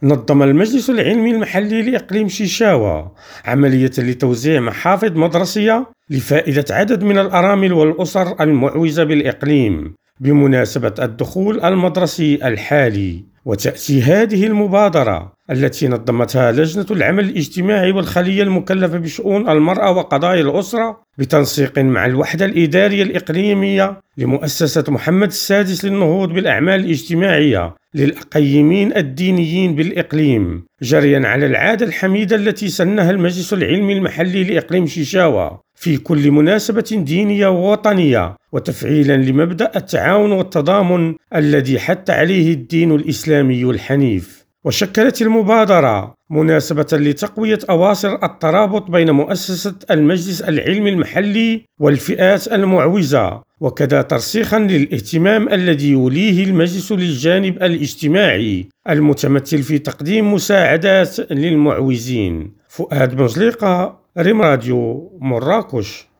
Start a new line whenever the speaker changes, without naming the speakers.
نظم المجلس العلمي المحلي لإقليم شيشاوا عملية لتوزيع محافظ مدرسية لفائدة عدد من الأرامل والأسر المعوزة بالإقليم بمناسبة الدخول المدرسي الحالي. وتأتي هذه المبادرة التي نظمتها لجنة العمل الاجتماعي والخلية المكلفة بشؤون المرأة وقضايا الأسرة بتنسيق مع الوحدة الإدارية الإقليمية لمؤسسة محمد السادس للنهوض بالأعمال الاجتماعية للأقيمين الدينيين بالإقليم، جريا على العادة الحميدة التي سنها المجلس العلمي المحلي لإقليم شيشاوا في كل مناسبة دينية ووطنية، وتفعيلا لمبدأ التعاون والتضامن الذي حث عليه الدين الإسلامي الحنيف. وشكلت المبادرة مناسبة لتقوية أواصر الترابط بين مؤسسة المجلس العلمي المحلي والفئات المعوزة، وكذا ترسيخا للاهتمام الذي يوليه المجلس للجانب الاجتماعي المتمثل في تقديم مساعدات للمعوزين. فؤاد بوزليقة، ريم راديو، مراكش.